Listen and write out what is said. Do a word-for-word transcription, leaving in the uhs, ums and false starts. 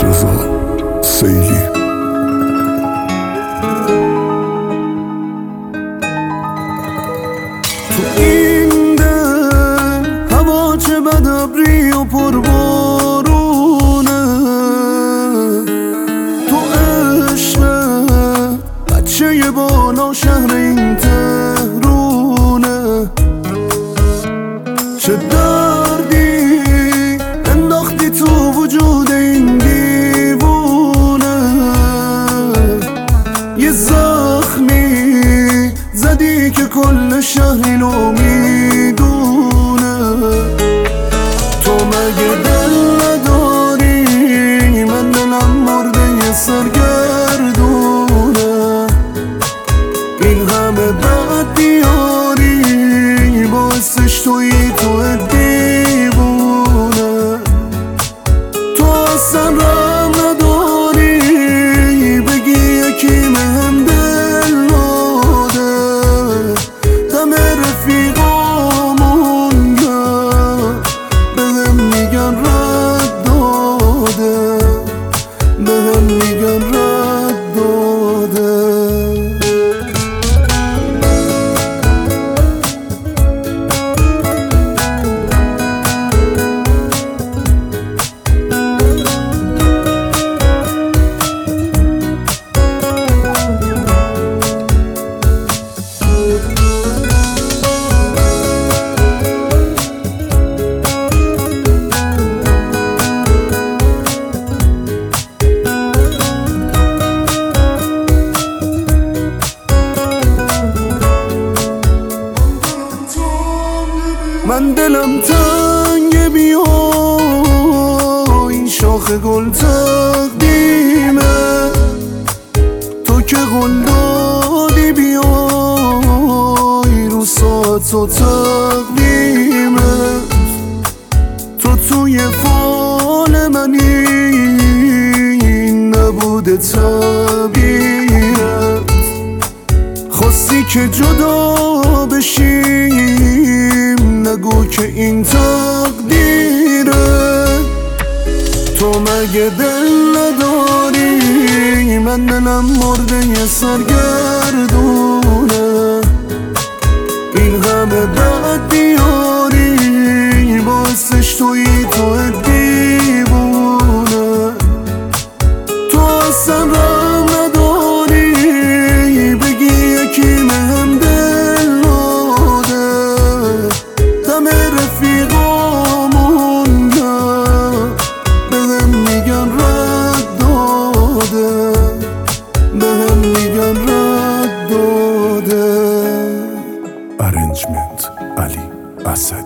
رضا سیلی. تو این دل هوا چه بد ابری و پربارونه، تو عشق بچه بالا شهر این تهرونه. چه دردی انداختی تو وجود این دیوونه، یه زخمی زدی که کل شهر اینو میدونه. تو مگه دل نداری؟ من دلم مرده یه سرگردونه. این همه بد بیاری باعثش تویی تو دیوونه. تو اصلا رم نداری بگی یکی مهم دل داده. دم رفیقامون بهم میگن رد داده، بهم میگن رد داده. من دلم تنگ بیا، این شاخ گل تقدیمه. تو که گل دادی بیای رو ساعت و تقویمه. تو توی فال منی نبوده طبیعت، خواستی که جدا بشیم نگو که این تقدیره. تو مگه دل نداری؟ من دلم مرده یه سرگردونه. این همه بد بیاری باعثش تویی تو دیوونه. تو اصلا رم نداری بگی یکی مهم دل داده. دم رفیقامون بهم میگن رد داده، بهم میگن رد داده. ارنجمنت علی اسدی.